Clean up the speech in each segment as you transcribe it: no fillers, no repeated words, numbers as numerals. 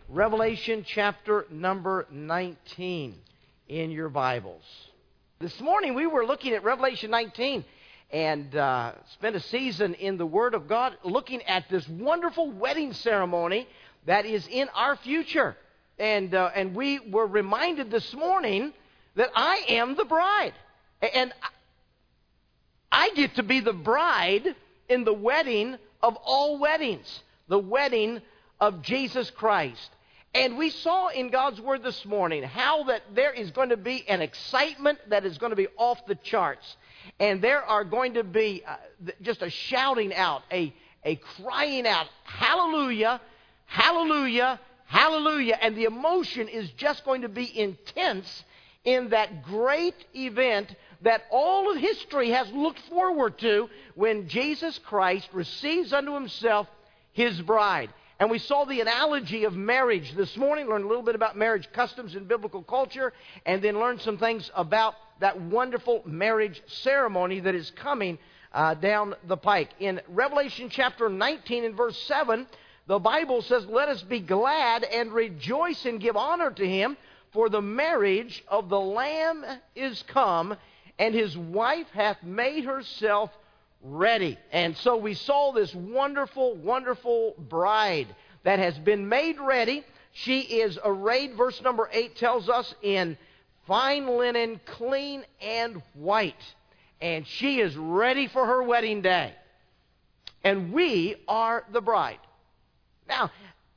Revelation chapter number 19 in your Bibles. This morning we were looking at Revelation 19 and spent a season in the Word of God looking at this wonderful wedding ceremony that is in our future. And we were reminded this morning that I am the bride. And I get to be the bride in the wedding of all weddings, the wedding of Jesus Christ. And we saw in God's Word this morning how that there is going to be an excitement that is going to be off the charts. And there are going to be just a shouting out, a crying out, hallelujah, hallelujah, hallelujah. And the emotion is just going to be intense in that great event that all of history has looked forward to when Jesus Christ receives unto himself his bride. And we saw the analogy of marriage this morning, learned a little bit about marriage customs in biblical culture, and then learned some things about that wonderful marriage ceremony that is coming down the pike. In Revelation chapter 19 and verse 7, the Bible says, "Let us be glad and rejoice and give honor to him, for the marriage of the Lamb is come, and his wife hath made herself ready." And so we saw this wonderful, wonderful bride that has been made ready. She is arrayed, verse number 8 tells us, in fine linen, clean and white. And she is ready for her wedding day. And we are the bride. Now,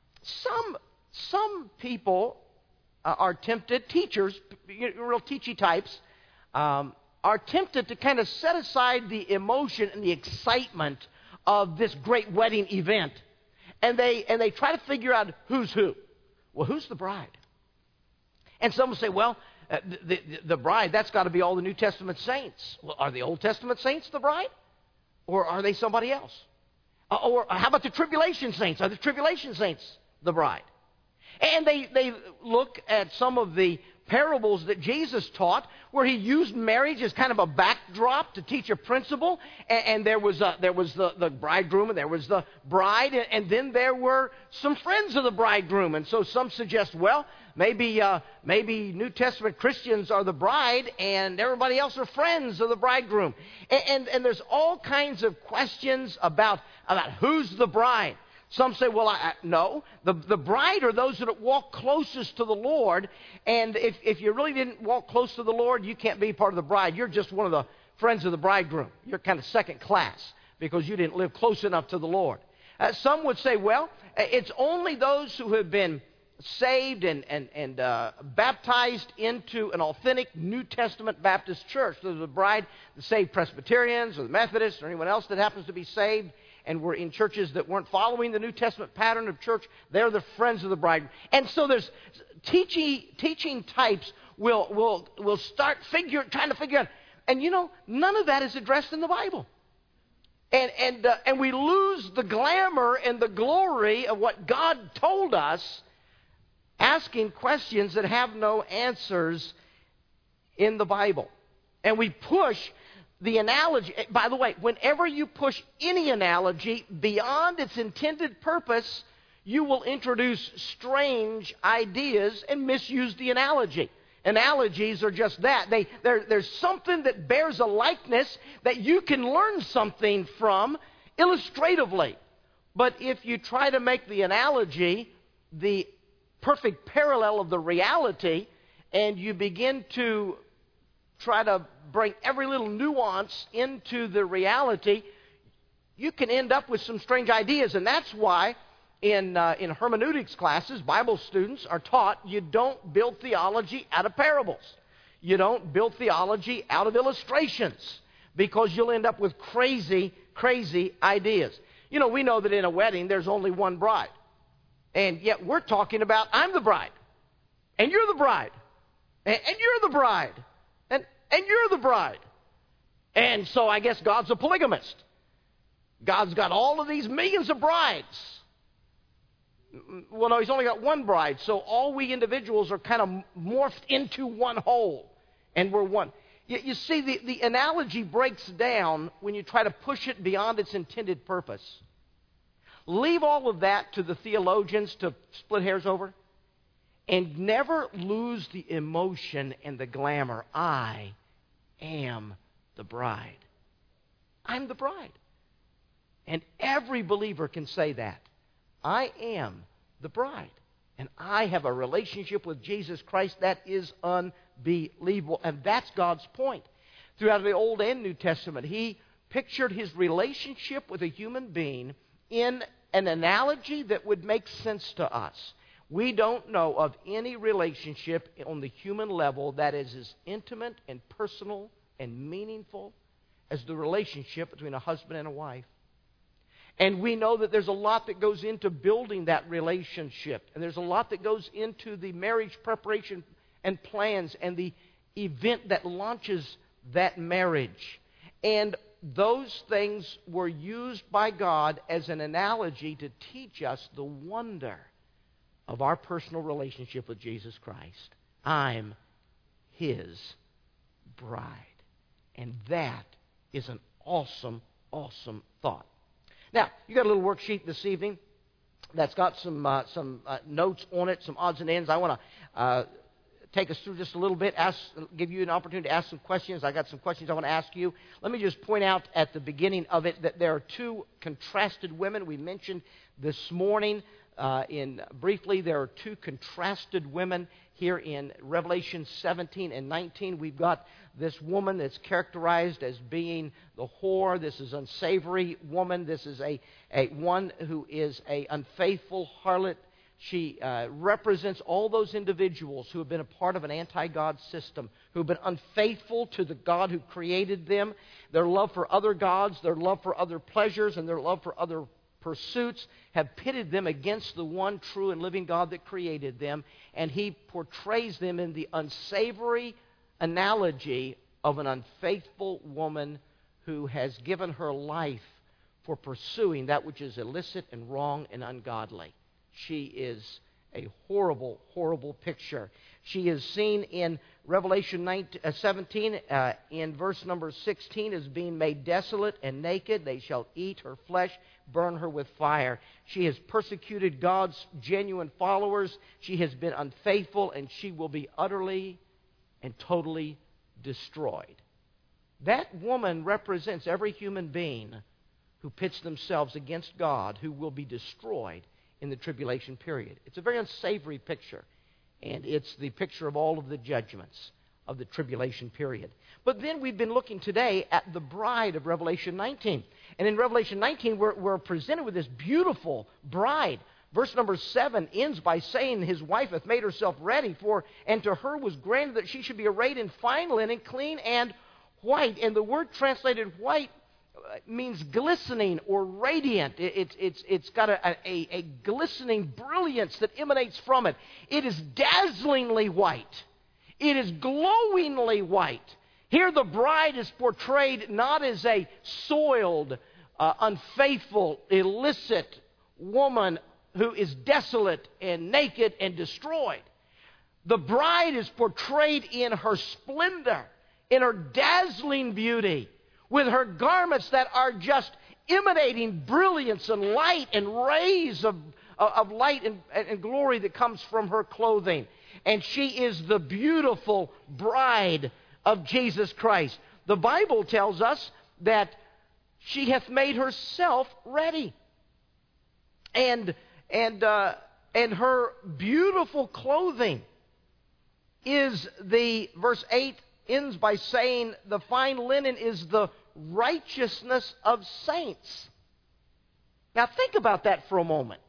some people are tempted, teachers, real teachy types, are tempted to kind of set aside the emotion and the excitement of this great wedding event. And they try to figure out who's who. Well, who's the bride? And some will say, well, the bride, that's got to be all the New Testament saints. Well, are the Old Testament saints the bride? Or are they somebody else? Or how about the tribulation saints? Are the tribulation saints the bride? And they look at some of the parables that Jesus taught, where he used marriage as kind of a backdrop to teach a principle. And there was the bridegroom, and there was the bride, and then there were some friends of the bridegroom. And so some suggest, well, maybe New Testament Christians are the bride, and everybody else are friends of the bridegroom. And there's all kinds of questions about who's the bride. Some say, well, no. The bride are those that walk closest to the Lord. And if you really didn't walk close to the Lord, you can't be part of the bride. You're just one of the friends of the bridegroom. You're kind of second class because you didn't live close enough to the Lord. Some would say, well, it's only those who have been saved and baptized into an authentic New Testament Baptist church. So the bride, the saved Presbyterians or the Methodists or anyone else that happens to be saved and were in churches that weren't following the New Testament pattern of church, they're the friends of the bride. And so there's teaching types will start trying to figure out. And none of that is addressed in the Bible. And we lose the glamour and the glory of what God told us, asking questions that have no answers in the Bible. And we push the analogy. By the way, whenever you push any analogy beyond its intended purpose, you will introduce strange ideas and misuse the analogy. Analogies are just that. There's something that bears a likeness that you can learn something from illustratively. But if you try to make the analogy the perfect parallel of the reality, and you begin to try to bring every little nuance into the reality, you can end up with some strange ideas. And that's why in hermeneutics classes, Bible students are taught you don't build theology out of parables. You don't build theology out of illustrations, because you'll end up with crazy, crazy ideas. We know that in a wedding there's only one bride. And yet we're talking about, I'm the bride, and you're the bride, and you're the bride, and you're the bride. And so I guess God's a polygamist. God's got all of these millions of brides. Well, no, he's only got one bride. So all we individuals are kind of morphed into one whole, and we're one. You see, the analogy breaks down when you try to push it beyond its intended purpose. Leave all of that to the theologians to split hairs over. and never lose the emotion and the glamour. I am the bride. I'm the bride. And every believer can say that. I am the bride. And I have a relationship with Jesus Christ that is unbelievable. And that's God's point. Throughout the Old and New Testament, He pictured His relationship with a human being in an analogy that would make sense to us. We don't know of any relationship on the human level that is as intimate and personal and meaningful as the relationship between a husband and a wife. And we know that there's a lot that goes into building that relationship. And there's a lot that goes into the marriage preparation and plans and the event that launches that marriage. And those things were used by God as an analogy to teach us the wonder of our personal relationship with Jesus Christ. I'm His bride. And that is an awesome, awesome thought. Now, you got a little worksheet this evening that's got some notes on it, some odds and ends. I want to take us through just a little bit, give you an opportunity to ask some questions. I got some questions I want to ask you. Let me just point out at the beginning of it that there are two contrasted women. We mentioned this morning briefly, there are two contrasted women here in Revelation 17 and 19. We've got this woman that's characterized as being the whore. This is an unsavory woman. This is a one who is an unfaithful harlot. She represents all those individuals who have been a part of an anti-God system, who have been unfaithful to the God who created them. Their love for other gods, their love for other pleasures, and their love for other pursuits have pitted them against the one true and living God that created them. And He portrays them in the unsavory analogy of an unfaithful woman who has given her life for pursuing that which is illicit and wrong and ungodly. She is a horrible, horrible picture. She is seen in Revelation 17 in verse number 16 as being made desolate and naked. They shall eat her flesh, burn her with fire. She has persecuted God's genuine followers. She has been unfaithful, and she will be utterly and totally destroyed. That woman represents every human being who pits themselves against God, who will be destroyed in the tribulation period. It's a very unsavory picture, and it's the picture of all of the judgments of the tribulation period. But then we've been looking today at the bride of Revelation 19. And in Revelation 19, we're presented with this beautiful bride. Verse number 7 ends by saying, His wife hath made herself ready for, and to her was granted that she should be arrayed in fine linen, clean and white. And the word translated white means glistening or radiant. It's got a glistening brilliance that emanates from it. It is dazzlingly white. It is glowingly white. Here the bride is portrayed not as a soiled, unfaithful, illicit woman who is desolate and naked and destroyed. The bride is portrayed in her splendor, in her dazzling beauty, with her garments that are just emanating brilliance and light and rays of light and glory that comes from her clothing. And she is the beautiful bride of Jesus Christ. The Bible tells us that she hath made herself ready. And her beautiful clothing is verse 8 ends by saying, the fine linen is the righteousness of saints. Now think about that for a moment.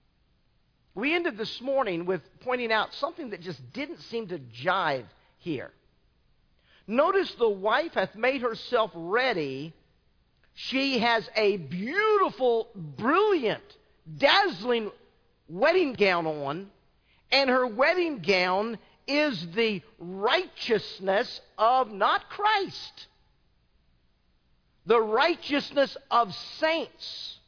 We ended this morning with pointing out something that just didn't seem to jive here. Notice the wife hath made herself ready. She has a beautiful, brilliant, dazzling wedding gown on, and her wedding gown is the righteousness of not Christ, the righteousness of saints.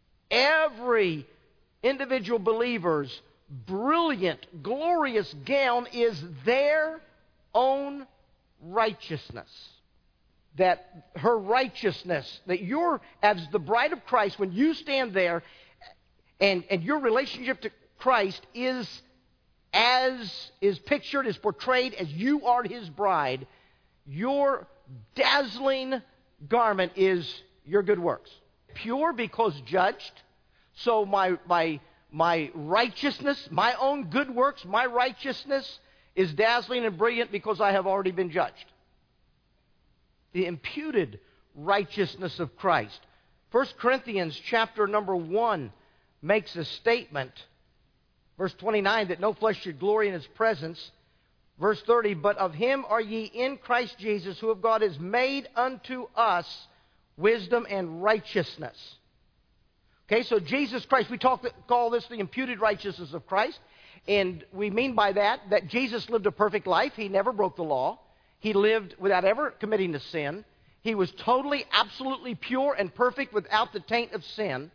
Every individual believer's brilliant, glorious gown is their own righteousness. That her righteousness, that you're, as the bride of Christ, when you stand there and your relationship to Christ is as is pictured, is portrayed as you are his bride, your dazzling garment is your good works. Pure because judged. So my righteousness, my own good works, my righteousness is dazzling and brilliant because I have already been judged. The imputed righteousness of Christ. 1 Corinthians chapter number 1 makes a statement. Verse 29, that no flesh should glory in his presence. Verse 30, but of him are ye in Christ Jesus, who of God is made unto us wisdom and righteousness. Okay, so Jesus Christ, we call this the imputed righteousness of Christ. And we mean by that Jesus lived a perfect life. He never broke the law. He lived without ever committing a sin. He was totally, absolutely pure and perfect without the taint of sin.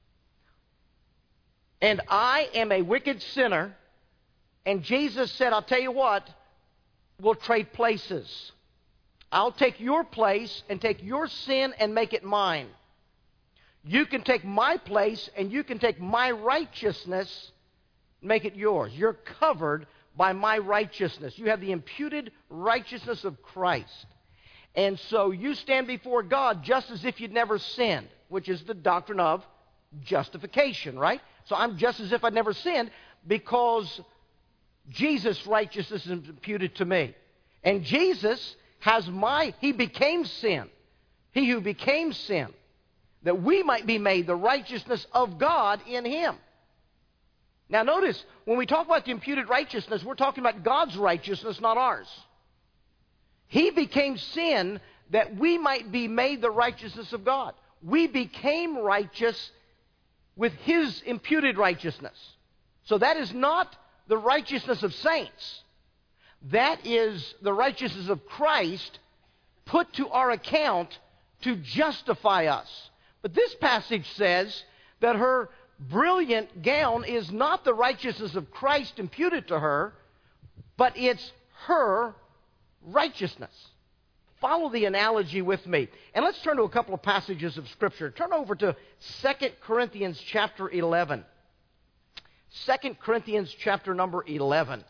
And I am a wicked sinner. And Jesus said, I'll tell you what, we'll trade places. I'll take your place and take your sin and make it mine. You can take my place and you can take my righteousness and make it yours. You're covered by my righteousness. You have the imputed righteousness of Christ. And so you stand before God just as if you'd never sinned, which is the doctrine of justification, right? So I'm just as if I'd never sinned because Jesus' righteousness is imputed to me. And Jesus he became sin. He who became sin, that we might be made the righteousness of God in him. Now notice, when we talk about the imputed righteousness, we're talking about God's righteousness, not ours. He became sin that we might be made the righteousness of God. We became righteous with his imputed righteousness. So that is not the righteousness of saints. That is the righteousness of Christ put to our account to justify us. But this passage says that her brilliant gown is not the righteousness of Christ imputed to her, but it's her righteousness. Follow the analogy with me. And let's turn to a couple of passages of Scripture. Turn over to 2 Corinthians chapter 11. 2 Corinthians chapter number 11.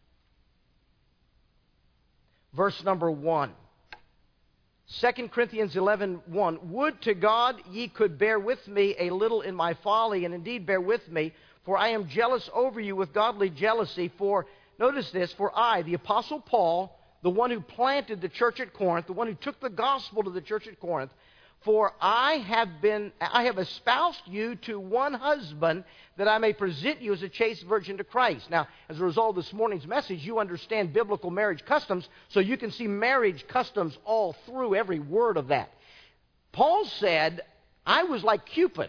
Verse number 1. 2 Corinthians 11:1. Would to God ye could bear with me a little in my folly, and indeed bear with me, for I am jealous over you with godly jealousy. For, notice this, for I, the Apostle Paul, the one who planted the church at Corinth, the one who took the gospel to the church at Corinth, for I have espoused you to one husband, that I may present you as a chaste virgin to Christ. Now, as a result of this morning's message, you understand biblical marriage customs, so you can see marriage customs all through every word of that. Paul said, I was like Cupid.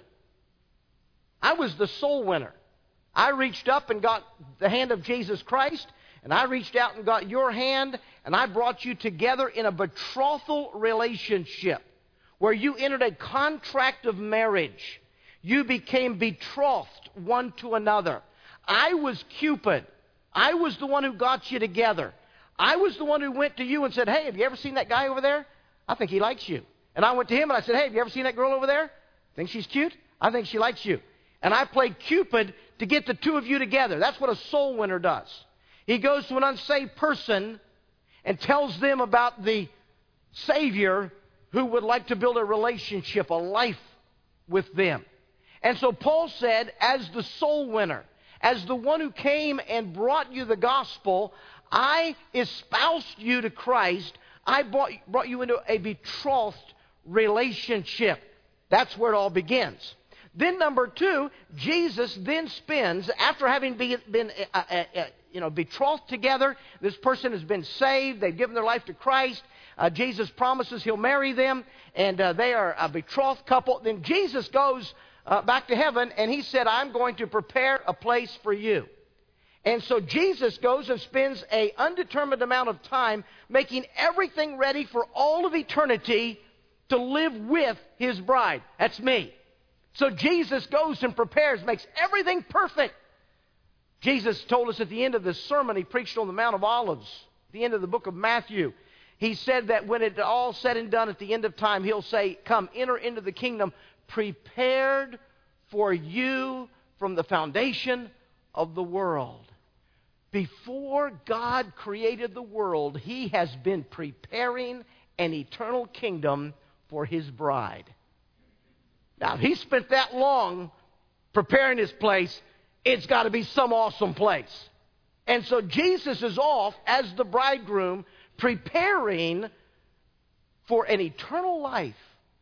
I was the soul winner. I reached up and got the hand of Jesus Christ, and I reached out and got your hand, and I brought you together in a betrothal relationship, where you entered a contract of marriage. You became betrothed one to another. I was Cupid. I was the one who got you together. I was the one who went to you and said, hey, have you ever seen that guy over there? I think he likes you. And I went to him and I said, hey, have you ever seen that girl over there? Think she's cute? I think she likes you. And I played Cupid to get the two of you together. That's what a soul winner does. He goes to an unsaved person and tells them about the Savior who would like to build a relationship, a life with them. And so Paul said, as the soul winner, as the one who came and brought you the gospel, I espoused you to Christ. I brought you into a betrothed relationship. That's where it all begins. Then number two, Jesus then spends, after having been betrothed together, this person has been saved, they've given their life to Christ, Jesus promises he'll marry them, and they are a betrothed couple. Then Jesus goes back to heaven, and he said, I'm going to prepare a place for you. And so Jesus goes and spends an undetermined amount of time making everything ready for all of eternity to live with his bride. That's me. So Jesus goes and prepares, makes everything perfect. Jesus told us at the end of the sermon he preached on the Mount of Olives, at the end of the book of Matthew. He said that when it's all said and done at the end of time, he'll say, come, enter into the kingdom prepared for you from the foundation of the world. Before God created the world, He has been preparing an eternal kingdom for His bride. Now, if He spent that long preparing His place, it's got to be some awesome place. And so Jesus is off as the bridegroom, preparing for an eternal life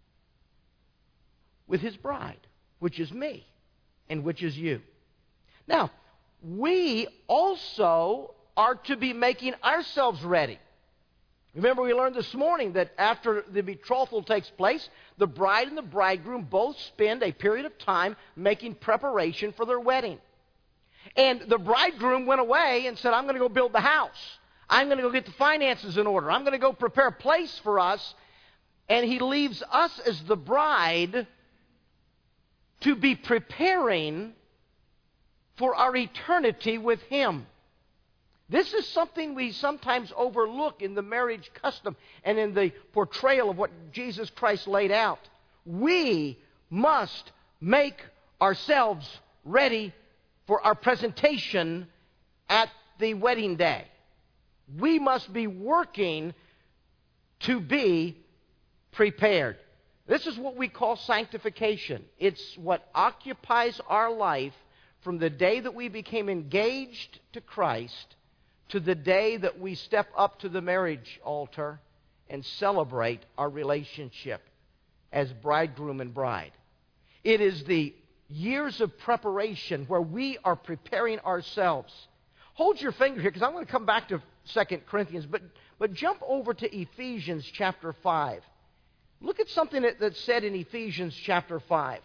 with His bride, which is me and which is you. Now, we also are to be making ourselves ready. Remember, we learned this morning that after the betrothal takes place, the bride and the bridegroom both spend a period of time making preparation for their wedding. And the bridegroom went away and said, I'm going to go build the house. I'm going to go get the finances in order. I'm going to go prepare a place for us. And he leaves us as the bride to be preparing for our eternity with Him. This is something we sometimes overlook in the marriage custom and in the portrayal of what Jesus Christ laid out. We must make ourselves ready for our presentation at the wedding day. We must be working to be prepared. This is what we call sanctification. It's what occupies our life from the day that we became engaged to Christ to the day that we step up to the marriage altar and celebrate our relationship as bridegroom and bride. It is the years of preparation where we are preparing ourselves. Hold your finger here because I'm going to come back to 2 Corinthians, but jump over to Ephesians chapter 5. Look at something that's said in Ephesians chapter 5.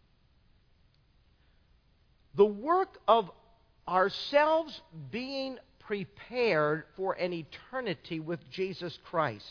The work of ourselves being prepared for an eternity with Jesus Christ.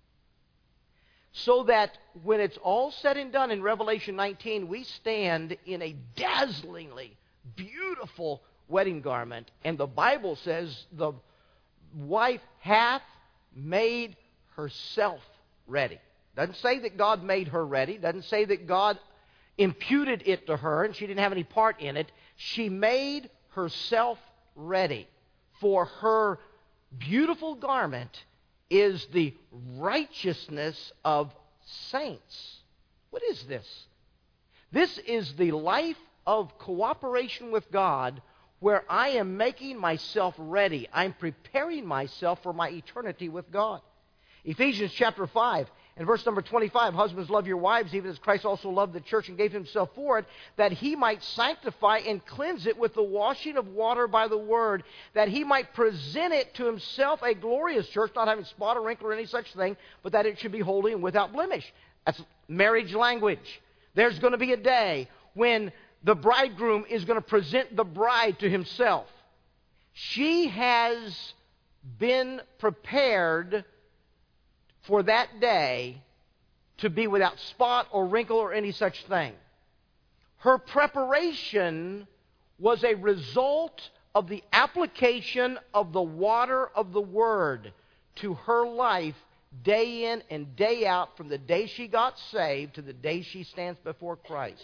So that when it's all said and done in Revelation 19, we stand in a dazzlingly beautiful wedding garment. And the Bible says the wife hath made herself ready. Doesn't say that God made her ready. Doesn't say that God imputed it to her and she didn't have any part in it. She made herself ready. For her beautiful garment is the righteousness of saints. What is this? This is the life of cooperation with God where I am making myself ready. I'm preparing myself for my eternity with God. Ephesians chapter 5 and verse number 25, husbands, love your wives, even as Christ also loved the church and gave Himself for it, that He might sanctify and cleanse it with the washing of water by the word, that He might present it to Himself a glorious church, not having spot or wrinkle or any such thing, but that it should be holy and without blemish. That's marriage language. There's going to be a day when the bridegroom is going to present the bride to himself. She has been prepared for that day to be without spot or wrinkle or any such thing. Her preparation was a result of the application of the water of the Word to her life day in and day out from the day she got saved to the day she stands before Christ.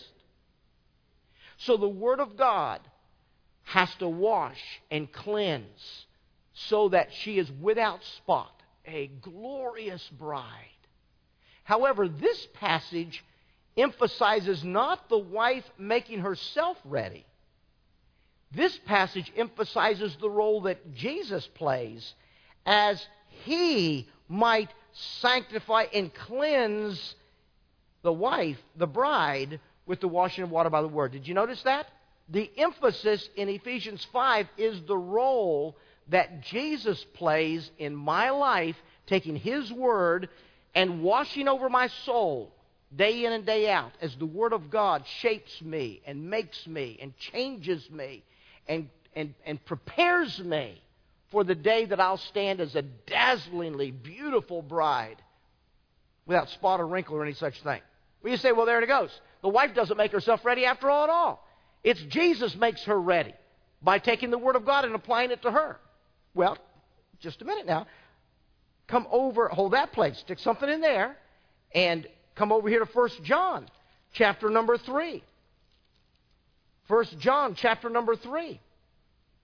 So the Word of God has to wash and cleanse so that she is without spot, a glorious bride. However, this passage emphasizes not the wife making herself ready. This passage emphasizes the role that Jesus plays as He might sanctify and cleanse the wife, the bride, with the washing of water by the Word. Did you notice that? The emphasis in Ephesians 5 is the role that Jesus plays in my life, taking His Word and washing over my soul day in and day out as the Word of God shapes me and makes me and changes me and prepares me for the day that I'll stand as a dazzlingly beautiful bride without spot or wrinkle or any such thing. Well, you say, well, there it goes. The wife doesn't make herself ready after all at all. It's Jesus makes her ready by taking the Word of God and applying it to her. Well, just a minute now. Come over, hold that place, stick something in there, and come over here to 1 John, chapter number 3. 1 John, chapter number 3.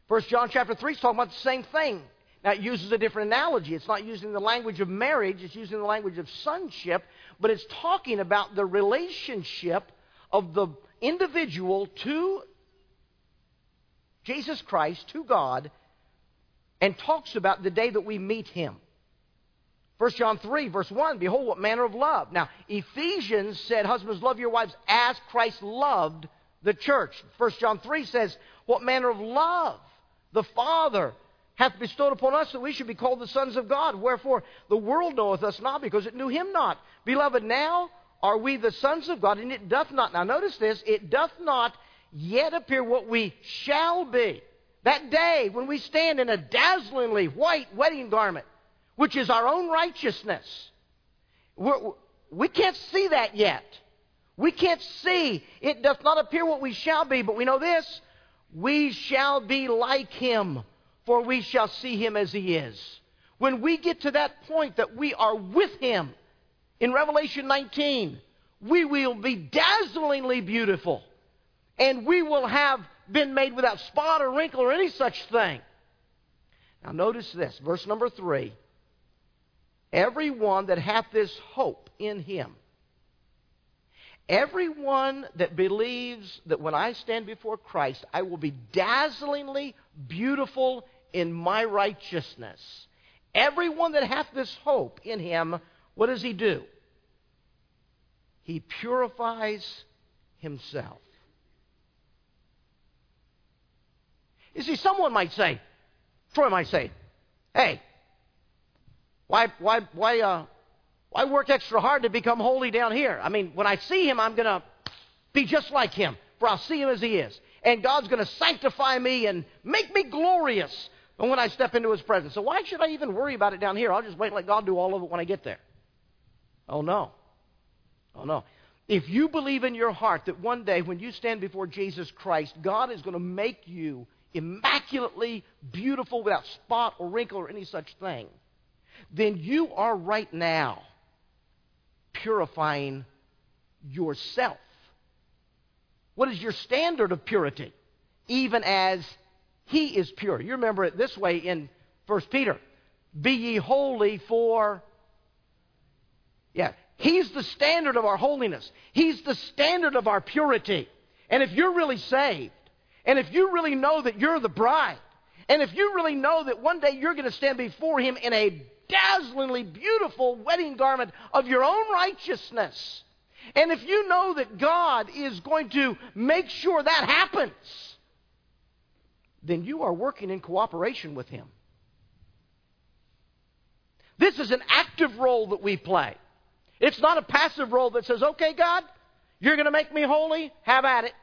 1 John chapter 3 is talking about the same thing. Now, it uses a different analogy. It's not using the language of marriage. It's using the language of sonship. But it's talking about the relationship of the individual to Jesus Christ, to God, and talks about the day that we meet Him. 1 John 3, verse 1, behold, what manner of love. Now, Ephesians said, husbands, love your wives as Christ loved the church. 1 John 3 says, what manner of love the Father hath bestowed upon us, that we should be called the sons of God. Wherefore the world knoweth us not, because it knew Him not. Beloved, now are we the sons of God, and it doth not, now notice this, it doth not yet appear what we shall be. That day when we stand in a dazzlingly white wedding garment, which is our own righteousness. We can't see that yet. We can't see. It doth not appear what we shall be, but we know this, we shall be like Him, for we shall see Him as He is. When we get to that point that we are with Him, in Revelation 19, we will be dazzlingly beautiful, and we will have been made without spot or wrinkle or any such thing. Now notice this, verse number 3. Everyone that hath this hope in Him, everyone that believes that when I stand before Christ, I will be dazzlingly beautiful in my righteousness. Everyone that hath this hope in Him, what does he do? He purifies himself. You see, someone might say, Troy might say, hey, why work extra hard to become holy down here? I mean, when I see Him, I'm going to be just like Him, for I'll see Him as He is. And God's going to sanctify me and make me glorious when I step into His presence. So why should I even worry about it down here? I'll just wait and let God do all of it when I get there. Oh, no. Oh, no. If you believe in your heart that one day when you stand before Jesus Christ, God is going to make you immaculately beautiful without spot or wrinkle or any such thing, then you are right now purifying yourself. What is your standard of purity? Even as He is pure. You remember it this way in 1 Peter. Be ye holy for... Yeah, He's the standard of our holiness. He's the standard of our purity. And if you're really saved, and if you really know that you're the bride, and if you really know that one day you're going to stand before Him in a dazzlingly beautiful wedding garment of your own righteousness, and if you know that God is going to make sure that happens, then you are working in cooperation with Him. This is an active role that we play. It's not a passive role that says, okay, God, you're going to make me holy? Have at it.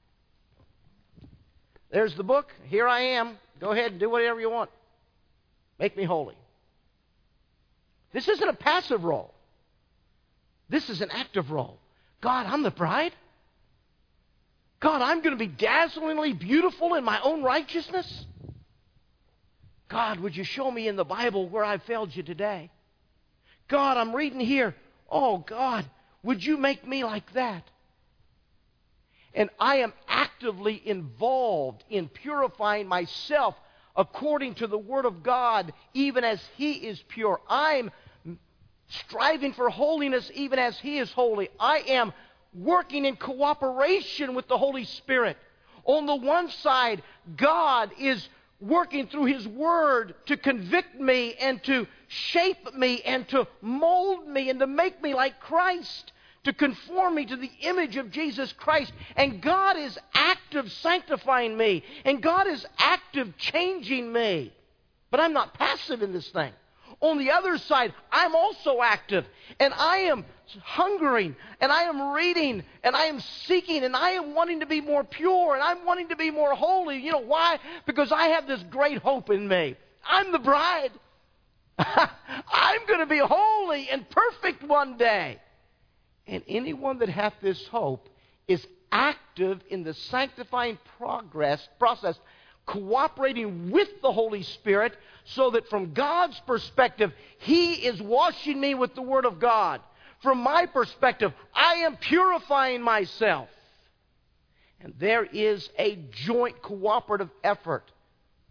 There's the book. Here I am. Go ahead and do whatever you want. Make me holy. This isn't a passive role. This is an active role. God, I'm the bride. God, I'm going to be dazzlingly beautiful in my own righteousness. God, would you show me in the Bible where I failed you today? God, I'm reading here. Oh, God, would you make me like that? And I am actively involved in purifying myself according to the Word of God, even as He is pure. I'm striving for holiness even as He is holy. I am working in cooperation with the Holy Spirit. On the one side, God is working through His Word to convict me and to shape me and to mold me and to make me like Christ, to conform me to the image of Jesus Christ. And God is active sanctifying me. And God is active changing me. But I'm not passive in this thing. On the other side, I'm also active. And I am hungering. And I am reading. And I am seeking. And I am wanting to be more pure. And I'm wanting to be more holy. You know why? Because I have this great hope in me. I'm the bride. I'm going to be holy and perfect one day. And anyone that hath this hope is active in the sanctifying process, cooperating with the Holy Spirit, so that from God's perspective, He is washing me with the Word of God. From my perspective, I am purifying myself. And there is a joint cooperative effort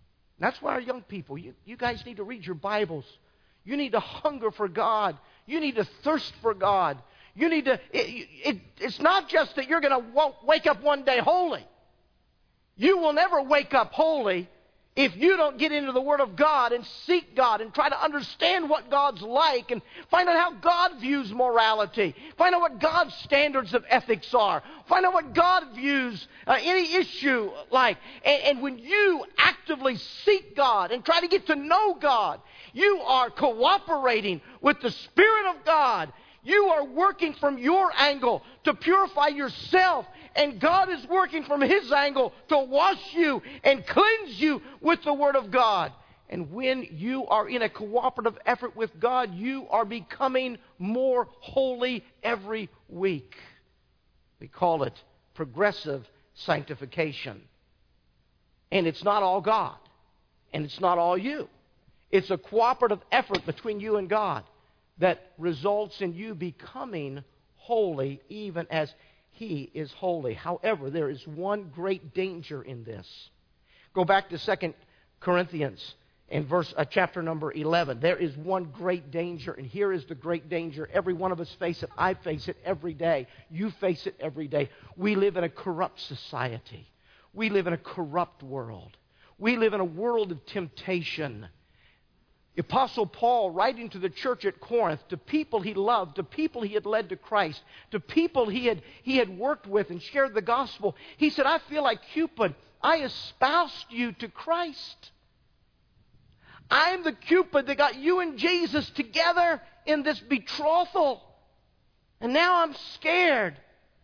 That's why our young people, you guys need to read your Bibles. You need to hunger for God. You need to thirst for God. You need to, it's not just that you're going to wake up one day holy. You will never wake up holy if you don't get into the Word of God and seek God and try to understand what God's like and find out how God views morality. Find out what God's standards of ethics are. Find out what God views any issue like. And when you actively seek God and try to get to know God, you are cooperating with the Spirit of God. You are working from your angle to purify yourself, and God is working from His angle to wash you and cleanse you with the Word of God. And when you are in a cooperative effort with God, you are becoming more holy every week. We call it progressive sanctification. And it's not all God, and it's not all you. It's a cooperative effort between you and God that results in you becoming holy even as He is holy. However, there is one great danger in this. Go back to 2 Corinthians in chapter number 11. There is one great danger, and here is the great danger. Every one of us face it. I face it every day. You face it every day. We live in a corrupt society. We live in a corrupt world. We live in a world of temptation. The Apostle Paul, writing to the church at Corinth, to people he loved, to people he had led to Christ, to people he had worked with and shared the gospel, he said, I feel like Cupid. I espoused you to Christ. I'm the Cupid that got you and Jesus together in this betrothal. And now I'm scared.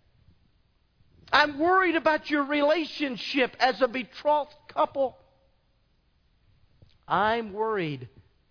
I'm worried about your relationship as a betrothed couple. I'm worried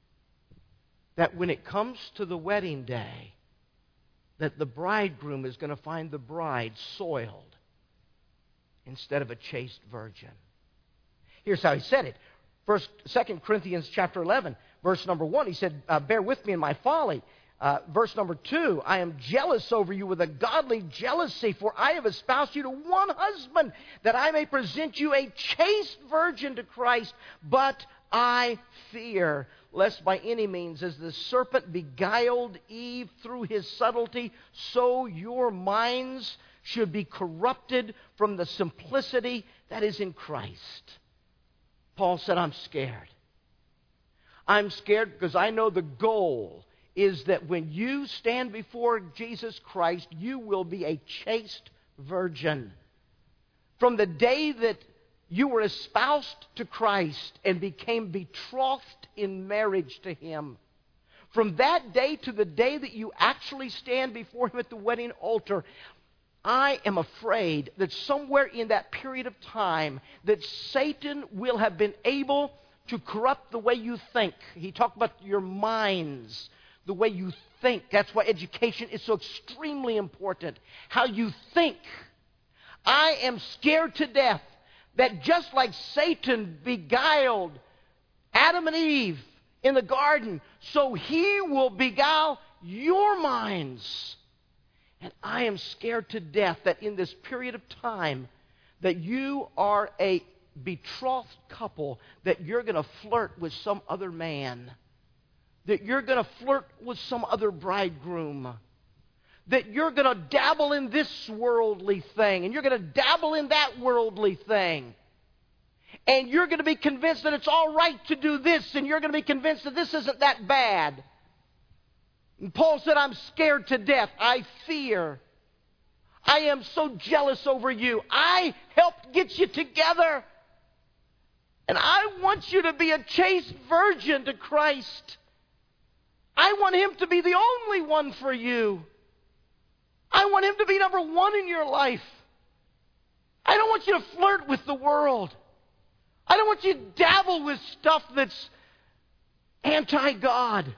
that when it comes to the wedding day, that the bridegroom is going to find the bride soiled instead of a chaste virgin. Here's how he said it. 2 Corinthians chapter 11, verse number 1, he said, bear with me in my folly. Verse number 2, I am jealous over you with a godly jealousy, for I have espoused you to one husband, that I may present you a chaste virgin to Christ. But I fear, lest by any means, as the serpent beguiled Eve through his subtlety, so your minds should be corrupted from the simplicity that is in Christ. Paul said, I'm scared. I'm scared because I know the goal is that when you stand before Jesus Christ, you will be a chaste virgin. From the day that you were espoused to Christ and became betrothed in marriage to Him, from that day to the day that you actually stand before Him at the wedding altar, I am afraid that somewhere in that period of time that Satan will have been able to corrupt the way you think. He talked about your minds, the way you think. That's why education is so extremely important. How you think. I am scared to death that just like Satan beguiled Adam and Eve in the garden, so he will beguile your minds. And I am scared to death that in this period of time that you are a betrothed couple, that you're going to flirt with some other man, that you're going to flirt with some other bridegroom, that you're going to dabble in this worldly thing, and you're going to dabble in that worldly thing. And you're going to be convinced that it's all right to do this, and you're going to be convinced that this isn't that bad. And Paul said, I'm scared to death. I fear. I am so jealous over you. I helped get you together. And I want you to be a chaste virgin to Christ. I want Him to be the only one for you. I want Him to be number one in your life. I don't want you to flirt with the world. I don't want you to dabble with stuff that's anti-God.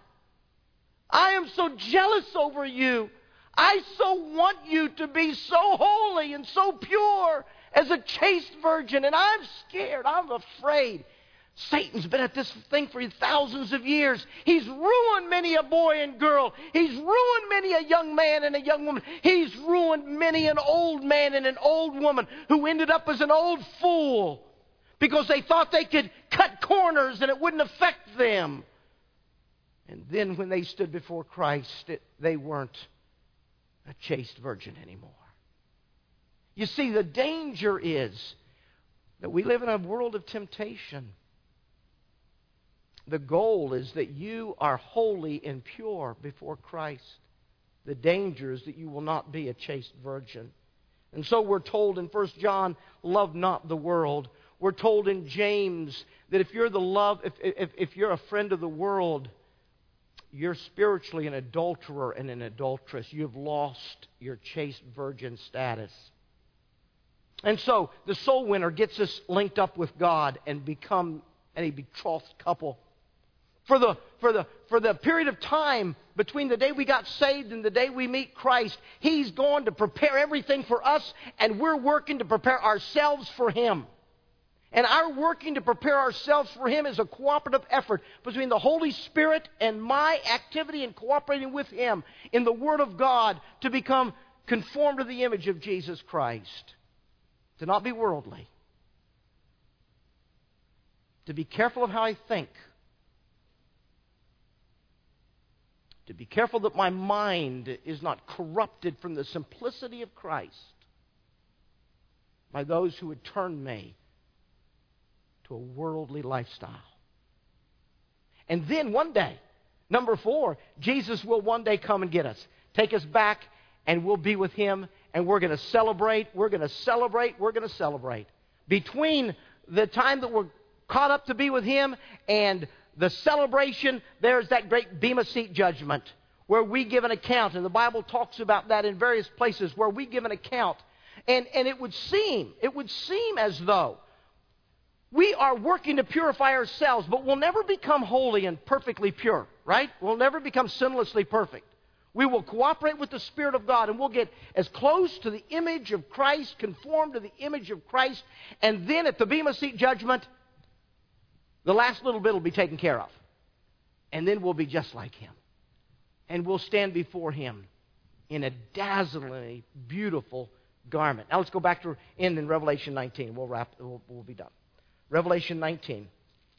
I am so jealous over you. I so want you to be so holy and so pure as a chaste virgin. And I'm scared. I'm afraid. Satan's been at this thing for thousands of years. He's ruined many a boy and girl. He's ruined many a young man and a young woman. He's ruined many an old man and an old woman who ended up as an old fool because they thought they could cut corners and it wouldn't affect them. And then when they stood before Christ, they weren't a chaste virgin anymore. You see, the danger is that we live in a world of temptation. The goal is that you are holy and pure before Christ. The danger is that you will not be a chaste virgin. And so we're told in 1 John, love not the world. We're told in James that if you're if you're a friend of the world, you're spiritually an adulterer and an adulteress. You've lost your chaste virgin status. And so the soul winner gets us linked up with God and become a betrothed couple. For the period of time between the day we got saved and the day we meet Christ, He's going to prepare everything for us, and we're working to prepare ourselves for Him. And our working to prepare ourselves for Him is a cooperative effort between the Holy Spirit and my activity in cooperating with Him in the Word of God to become conformed to the image of Jesus Christ. To not be worldly. To be careful of how I think. To be careful that my mind is not corrupted from the simplicity of Christ by those who would turn me to a worldly lifestyle. And then one day, number 4, Jesus will one day come and get us. Take us back, and we'll be with Him, and we're going to celebrate, we're going to celebrate, we're going to celebrate. Between the time that we're caught up to be with Him and the celebration, there's that great Bema Seat judgment where we give an account. And the Bible talks about that in various places where we give an account. And it would seem as though we are working to purify ourselves, but we'll never become holy and perfectly pure, right? We'll never become sinlessly perfect. We will cooperate with the Spirit of God, and we'll get as close to the image of Christ, conform to the image of Christ, and then at the Bema Seat judgment, the last little bit will be taken care of. And then we'll be just like Him. And we'll stand before Him in a dazzlingly beautiful garment. Now let's go back to end in Revelation 19. We'll be done. Revelation 19.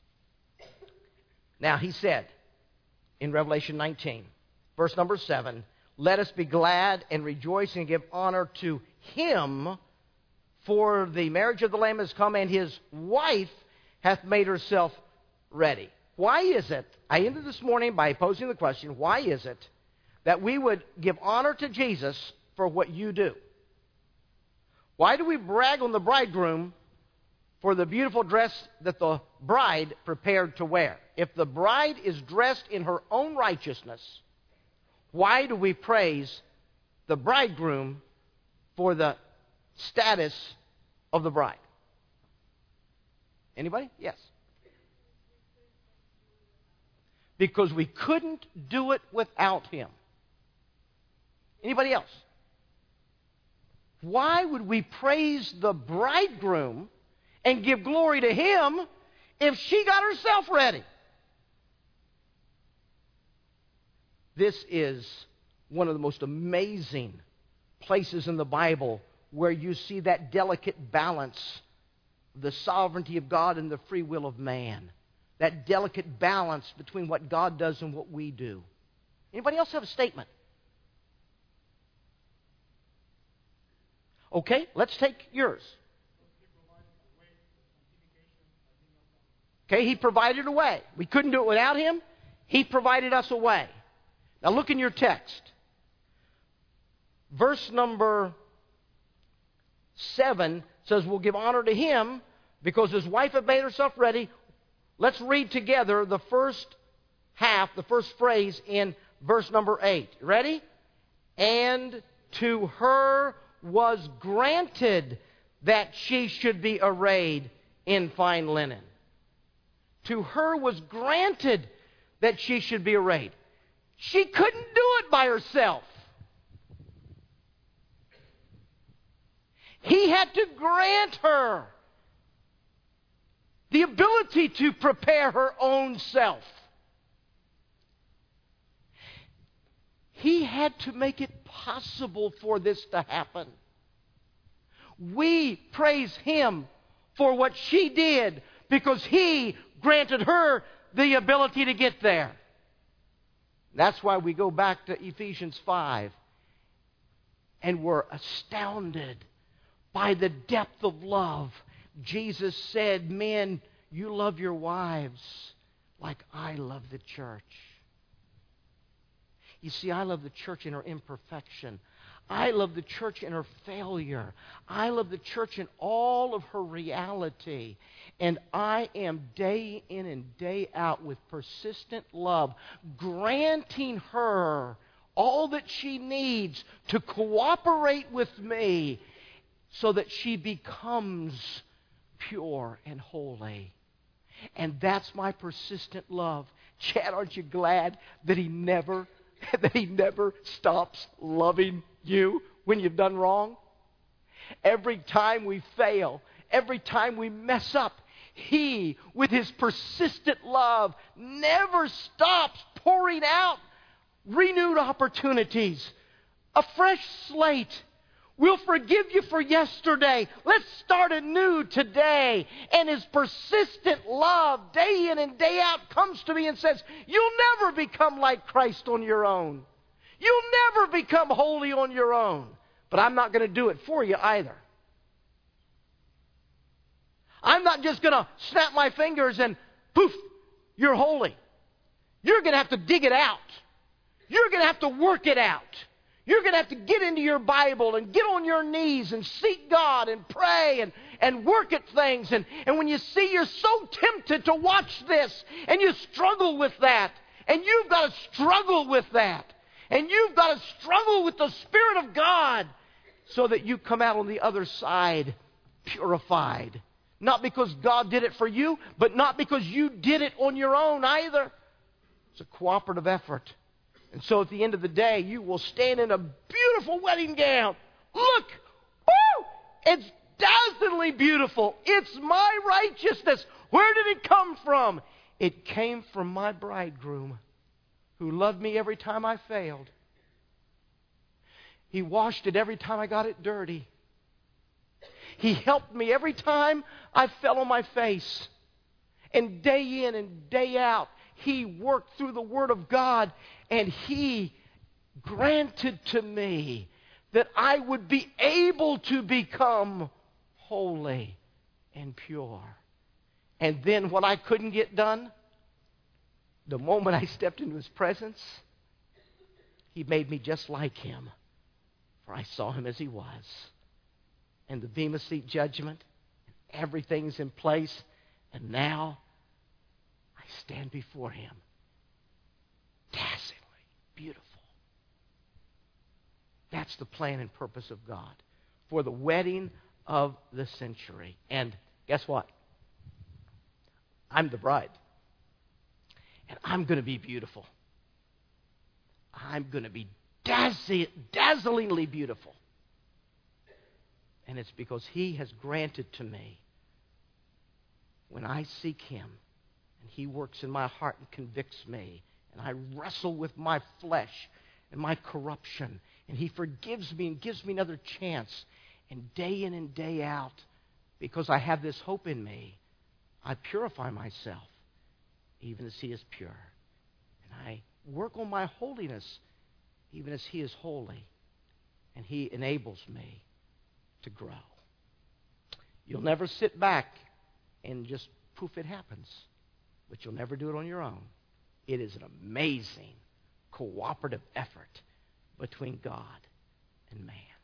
Now He said in Revelation 19, verse number 7, let us be glad and rejoice and give honor to Him, for the marriage of the Lamb has come, and His wife hath made herself ready. Why is it, I ended this morning by posing the question, why is it that we would give honor to Jesus for what you do? Why do we brag on the bridegroom for the beautiful dress that the bride prepared to wear? If the bride is dressed in her own righteousness, why do we praise the bridegroom for the status of the bride? Anybody? Yes. Because we couldn't do it without Him. Anybody else? Why would we praise the bridegroom and give glory to Him if she got herself ready? This is one of the most amazing places in the Bible where you see that delicate balance, the sovereignty of God and the free will of man. That delicate balance between what God does and what we do. Anybody else have a statement? Okay, let's take yours. Okay, He provided a way. We couldn't do it without Him. He provided us a way. Now look in your text. Verse number 7 says we'll give honor to Him because His wife had made herself ready. Let's read together the first half, the first phrase in verse number 8. Ready? And to her was granted that she should be arrayed in fine linen. To her was granted that she should be arrayed. She couldn't do it by herself. He had to grant her the ability to prepare her own self. He had to make it possible for this to happen. We praise Him for what she did because He granted her the ability to get there. That's why we go back to Ephesians 5 and we're astounded by the depth of love. Jesus said, men, you love your wives like I love the church. You see, I love the church in her imperfection. I love the church in her failure. I love the church in all of her reality. And I am day in and day out with persistent love, granting her all that she needs to cooperate with me so that she becomes pure and holy. And that's my persistent love. Chad, aren't you glad that He never stops loving you when you've done wrong? Every time we fail, every time we mess up, He, with His persistent love, never stops pouring out renewed opportunities, a fresh slate. We'll forgive you for yesterday. Let's start anew today. And His persistent love, day in and day out, comes to me and says, you'll never become like Christ on your own. You'll never become holy on your own. But I'm not going to do it for you either. I'm not just going to snap my fingers and poof, you're holy. You're going to have to dig it out. You're going to have to work it out. You're going to have to get into your Bible and get on your knees and seek God and pray and work at things. And when you see you're so tempted to watch this and you struggle with that, and you've got to struggle with that, and you've got to struggle with the Spirit of God so that you come out on the other side purified. Not because God did it for you, but not because you did it on your own either. It's a cooperative effort. And so at the end of the day, you will stand in a beautiful wedding gown. Look! Woo! It's dazzlingly beautiful. It's my righteousness. Where did it come from? It came from my bridegroom who loved me every time I failed. He washed it every time I got it dirty. He helped me every time I fell on my face. And day in and day out, He worked through the Word of God, and He granted to me that I would be able to become holy and pure. And then what I couldn't get done, the moment I stepped into His presence, He made me just like Him, for I saw Him as He was. And the Bema Seat judgment, everything's in place, and now I stand before Him, dazzlingly beautiful. That's the plan and purpose of God for the wedding of the century. And guess what? I'm the bride. And I'm going to be beautiful. I'm going to be dazzlingly beautiful. And it's because He has granted to me, when I seek Him, and He works in my heart and convicts me, and I wrestle with my flesh and my corruption, and He forgives me and gives me another chance. And day in and day out, because I have this hope in me, I purify myself, even as He is pure. And I work on my holiness, even as He is holy. And He enables me to grow. You'll never sit back and just poof, it happens. But you'll never do it on your own. It is an amazing cooperative effort between God and man.